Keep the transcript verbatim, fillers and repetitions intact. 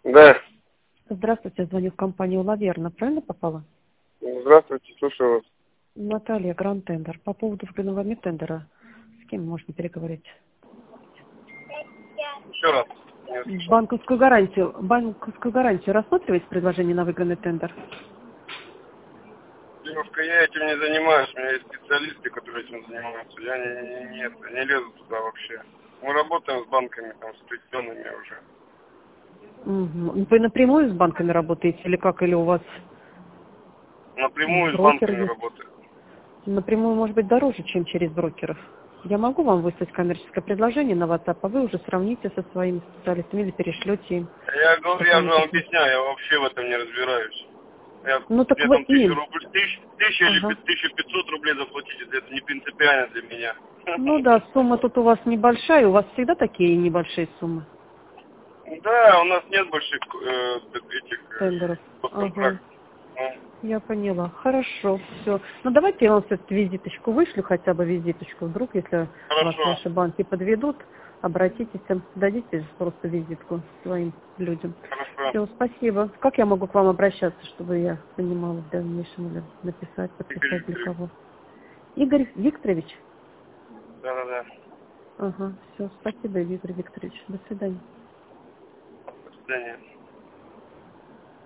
Да. Здравствуйте, звоню в компанию «Лаверна». Правильно попала? Здравствуйте, слушаю вас. Наталья, Гранд Тендер. По поводу вгонового тендера. С кем можно переговорить? Еще раз. Не слышал. Банковскую гарантию. Банковскую гарантию рассматриваете предложение на выгодный тендер? Девушка, я этим не занимаюсь. У меня есть специалисты, которые этим занимаются. Я не, не, нет, не лезу туда вообще. Мы работаем с банками, там, с определенными уже. Угу. Вы напрямую с банками работаете или как? Или у вас Напрямую с брокер банками есть? работаем. Напрямую может быть дороже, чем через брокеров. Я могу вам выслать коммерческое предложение на WhatsApp, а вы уже сравните со своими специалистами или перешлете им Я говорю, я же вам какое-нибудь. объясняю, я вообще в этом не разбираюсь. Я, Ну так мне вы там тысячу им. рублей, тысяч, тысяча или Ага. тысяча пятьсот рублей заплатить, это не принципиально для меня. Ну да, сумма тут у вас небольшая, у вас всегда такие небольшие суммы Да, у нас нет больших э, этих тендеров. э, Ага, контрактов. Ну, я поняла. Хорошо, все. Ну давайте я вам все-таки визиточку вышлю, хотя бы визиточку. Вдруг, если вас хорошо, ваши банки подведут, обратитесь, им, дадите просто визитку своим людям. хорошо. Все, спасибо. Как я могу к вам обращаться, чтобы я понимала в дальнейшем или написать, Игорь подписать для Викторович. кого? Игорь Викторович? Да-да-да. Ага, все, спасибо, Игорь Викторович. До свидания. До свидания.